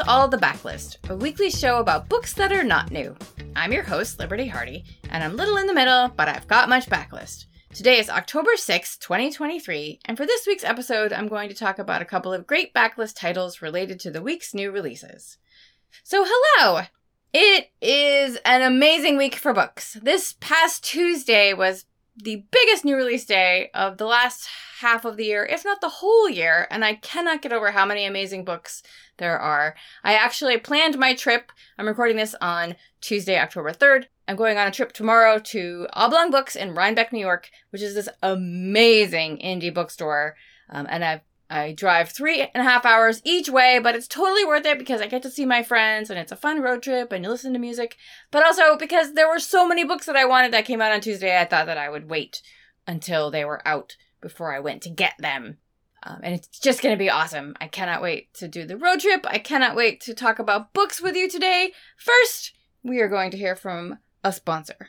All the Backlist, a weekly show about books that are not new. I'm your host, Liberty Hardy, and I'm little in the middle, but I've got much backlist. Today is October 6th, 2023, and for this week's episode, I'm going to talk about a couple of great backlist titles related to the week's new releases. So hello! It is an amazing week for books. This past Tuesday was the biggest new release day of the last half of the year, if not the whole year, and I cannot get over how many amazing books there are. I actually planned my trip. I'm recording this on Tuesday, October 3rd. I'm going on a trip tomorrow to Oblong Books in Rhinebeck, New York, which is this amazing indie bookstore, and I drive 3.5 hours each way, but it's totally worth it because I get to see my friends and it's a fun road trip and you listen to music. But also because there were so many books that I wanted that came out on Tuesday, I thought that I would wait until they were out before I went to get them. And it's just going to be awesome. I cannot wait to do the road trip. I cannot wait to talk about books with you today. First, we are going to hear from a sponsor.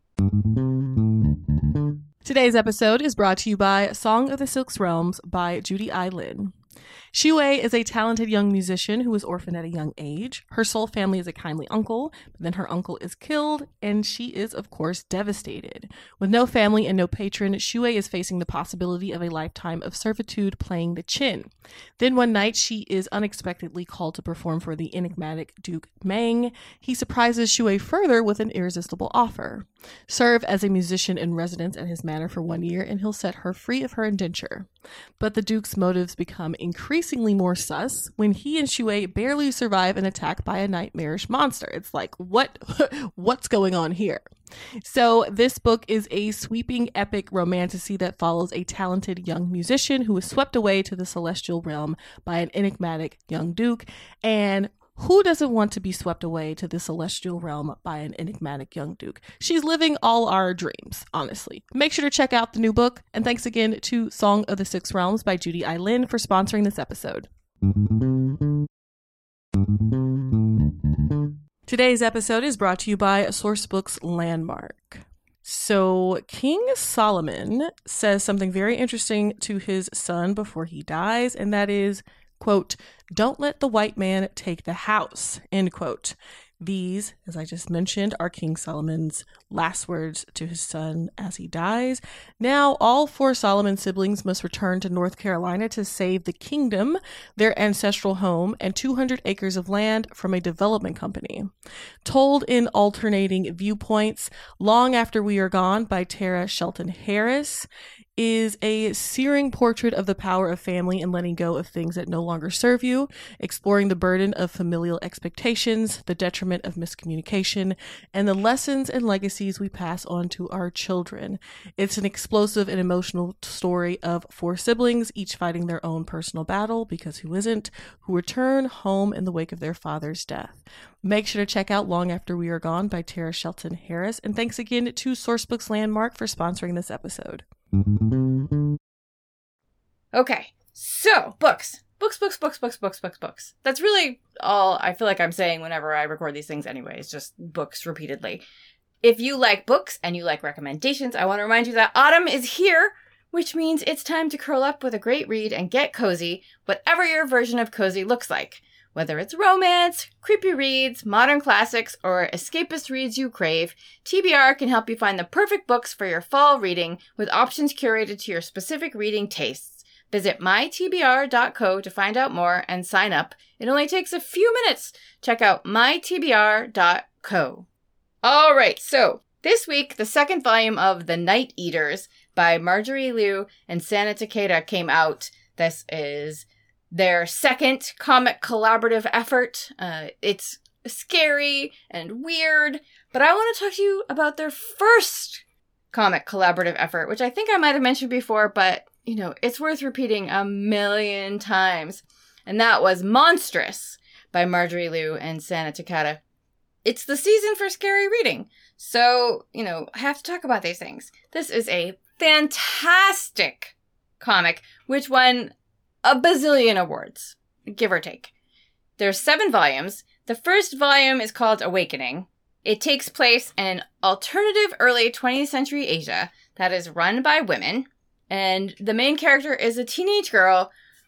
Today's episode is brought to you by Song of the Silk Realms by Judy I. Lin. Xue is a talented young musician who was orphaned at a young age. Her soul family is a kindly uncle, but then her uncle is killed, and she is, of course, devastated. With no family and no patron, Xue is facing the possibility of a lifetime of servitude playing the qin. Then one night, she is unexpectedly called to perform for the enigmatic Duke Meng. He surprises Xue further with an irresistible offer. Serve as a musician in residence at his manor for 1 year, and he'll set her free of her indenture. But the Duke's motives become increasingly more sus when he and Xue barely survive an attack by a nightmarish monster. It's like, what's going on here? So this book is a sweeping epic romantasy that follows a talented young musician who is swept away to the celestial realm by an enigmatic young duke. And who doesn't want to be swept away to the celestial realm by an enigmatic young duke? She's living all our dreams, honestly. Make sure to check out the new book. And thanks again to Song of the Six Realms by Judy I. Lin for sponsoring this episode. Today's episode is brought to you by Sourcebooks Landmark. So King Solomon says something very interesting to his son before he dies, and that is, quote, "Don't let the white man take the house," end quote. These, as I just mentioned, are King Solomon's last words to his son as he dies. Now, all 4 Solomon siblings must return to North Carolina to save the kingdom, their ancestral home, and 200 acres of land from a development company. Told in alternating viewpoints, Long After We Are Gone by Tara Shelton Harris is a searing portrait of the power of family and letting go of things that no longer serve you, exploring the burden of familial expectations, the detriment of miscommunication, and the lessons and legacies we pass on to our children. It's an explosive and emotional story of 4 siblings, each fighting their own personal battle, because who isn't, who return home in the wake of their father's death. Make sure to check out Long After We Are Gone by Tara Shelton Harris, and thanks again to Sourcebooks Landmark for sponsoring this episode. Okay, so books. That's really all I feel like I'm saying whenever I record these things anyway. It's just books repeatedly. If you like books and you like recommendations, I want to remind you that autumn is here, which means it's time to curl up with a great read and get cozy, whatever your version of cozy looks like. Whether it's romance, creepy reads, modern classics, or escapist reads you crave, TBR can help you find the perfect books for your fall reading with options curated to your specific reading tastes. Visit mytbr.co to find out more and sign up. It only takes a few minutes. Check out mytbr.co. All right, so this week, the second volume of The Night Eaters by Marjorie Liu and Sana Takeda came out. This is their second comic collaborative effort. It's scary and weird, but I want to talk to you about their first comic collaborative effort, which I think I might have mentioned before, but, you know, it's worth repeating a million times. And that was Monstrous by Marjorie Liu and Sana Takeda. It's the season for scary reading, so, you know, I have to talk about these things. This is a fantastic comic, which won a bazillion awards, give or take. There's 7 volumes. The first volume is called Awakening. It takes place in alternative early 20th century Asia that is run by women. And the main character is a teenage girl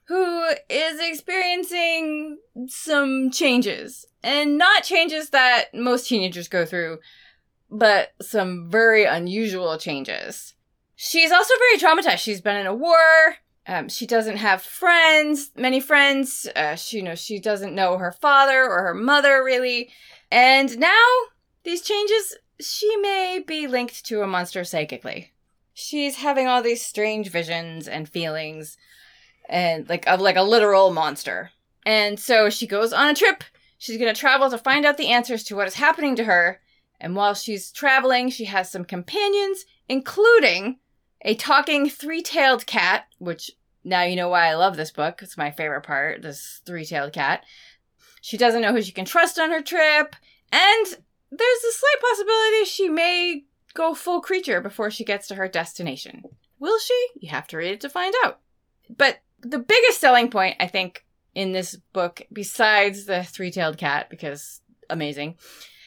who is experiencing some changes. And not changes that most teenagers go through, but some very unusual changes. She's also very traumatized. She's been in a war. She doesn't have many friends. She doesn't know her father or her mother, really. And now, these changes, she may be linked to a monster psychically. She's having all these strange visions and feelings, and of a literal monster. And so she goes on a trip. She's going to travel to find out the answers to what is happening to her. And while she's traveling, she has some companions, including a talking three-tailed cat, which now you know why I love this book. It's my favorite part, this three-tailed cat. She doesn't know who she can trust on her trip. And there's a slight possibility she may go full creature before she gets to her destination. Will she? You have to read it to find out. But the biggest selling point, I think, in this book, besides the three-tailed cat, because amazing,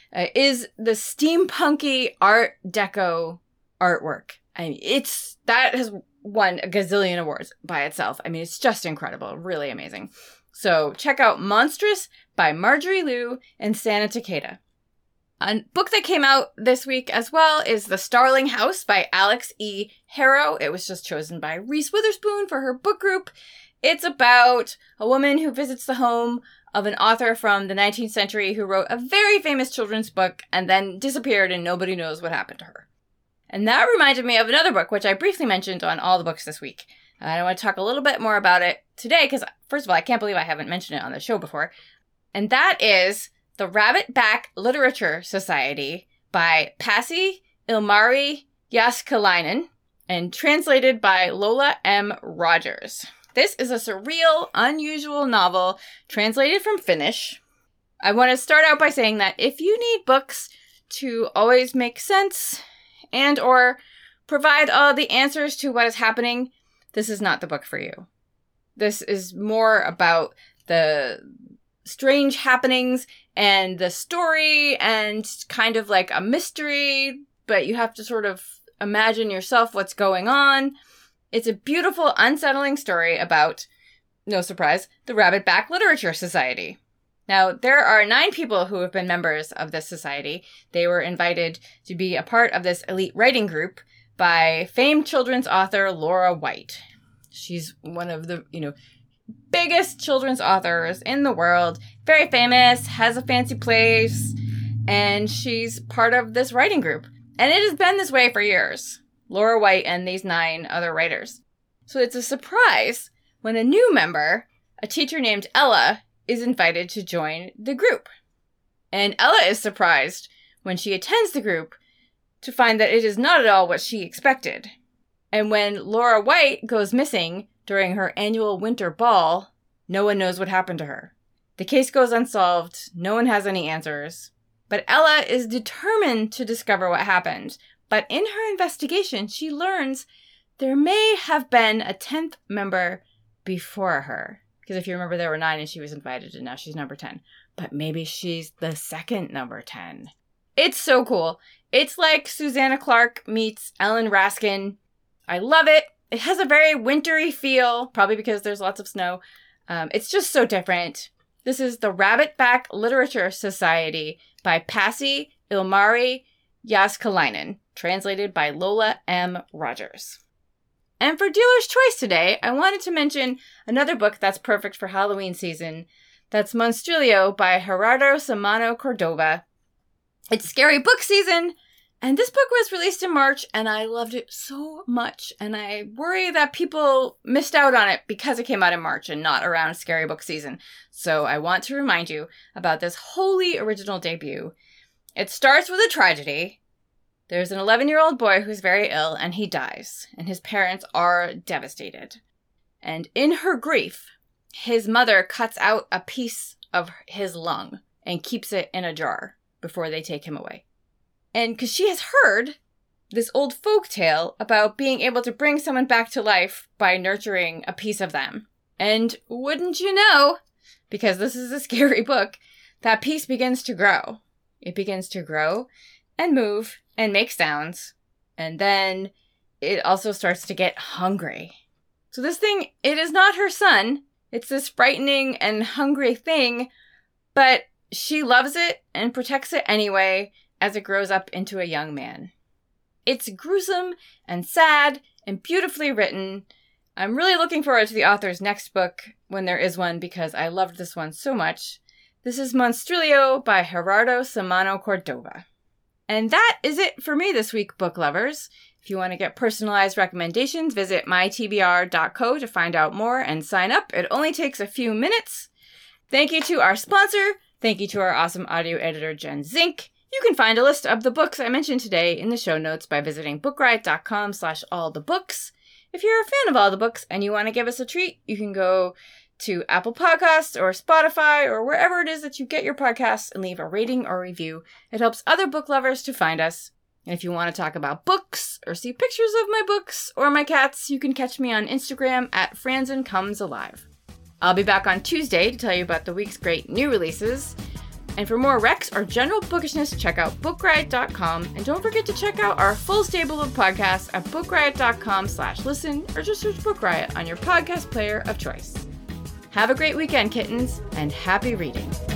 is the steampunky Art Deco artwork. I mean, that has won a gazillion awards by itself. I mean, it's just incredible. Really amazing. So check out Monstrous by Marjorie Liu and Sana Takeda. A book that came out this week as well is The Starling House by Alex E. Harrow. It was just chosen by Reese Witherspoon for her book group. It's about a woman who visits the home of an author from the 19th century who wrote a very famous children's book and then disappeared and nobody knows what happened to her. And that reminded me of another book, which I briefly mentioned on All the Books this week. And I want to talk a little bit more about it today because, first of all, I can't believe I haven't mentioned it on the show before. And that is The Rabbit-Back Literature Society by Pasi Ilmari Jääskeläinen and translated by Lola M. Rogers. This is a surreal, unusual novel translated from Finnish. I want to start out by saying that if you need books to always make sense and or provide all the answers to what is happening, this is not the book for you. This is more about the strange happenings and the story and kind of like a mystery, but you have to sort of imagine yourself what's going on. It's a beautiful, unsettling story about, no surprise, the Rabbit-Back Literature Society. Now, there are 9 people who have been members of this society. They were invited to be a part of this elite writing group by famed children's author Laura White. She's one of the, biggest children's authors in the world, very famous, has a fancy place, and she's part of this writing group. And it has been this way for years. Laura White and these 9 other writers. So it's a surprise when a new member, a teacher named Ella, is invited to join the group. And Ella is surprised when she attends the group to find that it is not at all what she expected. And when Laura White goes missing during her annual winter ball, no one knows what happened to her. The case goes unsolved, no one has any answers. But Ella is determined to discover what happened. But in her investigation, she learns there may have been a 10th member before her. Because if you remember, there were 9 and she was invited, and now she's number 10. But maybe she's the second number 10. It's so cool. It's like Susanna Clarke meets Ellen Raskin. I love it. It has a very wintry feel, probably because there's lots of snow. It's just so different. This is The Rabbit-Back Literature Society by Pasi Ilmari Jääskeläinen, translated by Lola M. Rogers. And for Dealer's Choice today, I wanted to mention another book that's perfect for Halloween season. That's Monstrillo by Gerardo Samano Cordova. It's scary book season, and this book was released in March, and I loved it so much. And I worry that people missed out on it because it came out in March and not around scary book season. So I want to remind you about this wholly original debut. It starts with a tragedy. There's an 11-year-old boy who's very ill, and he dies, and his parents are devastated. And in her grief, his mother cuts out a piece of his lung and keeps it in a jar before they take him away. And because she has heard this old folk tale about being able to bring someone back to life by nurturing a piece of them. And wouldn't you know, because this is a scary book, that piece begins to grow. It begins to grow and move and make sounds. And then it also starts to get hungry. So this thing, it is not her son. It's this frightening and hungry thing, but she loves it and protects it anyway as it grows up into a young man. It's gruesome and sad and beautifully written. I'm really looking forward to the author's next book, when there is one, because I loved this one so much. This is Monstrillo by Gerardo Samano Cordova. And that is it for me this week, book lovers. If you want to get personalized recommendations, visit mytbr.co to find out more and sign up. It only takes a few minutes. Thank you to our sponsor. Thank you to our awesome audio editor, Jen Zink. You can find a list of the books I mentioned today in the show notes by visiting bookriot.com/allthebooks. If you're a fan of All the Books and you want to give us a treat, you can go to Apple Podcasts or Spotify or wherever it is that you get your podcasts and leave a rating or review. It helps other book lovers to find us. And if you want to talk about books or see pictures of my books or my cats, you can catch me on Instagram at FranzenComesAlive. I'll be back on Tuesday to tell you about the week's great new releases. And for more recs or general bookishness, check out bookriot.com. And don't forget to check out our full stable of podcasts at bookriot.com/listen, or just search Book Riot on your podcast player of choice. Have a great weekend, kittens, and happy reading.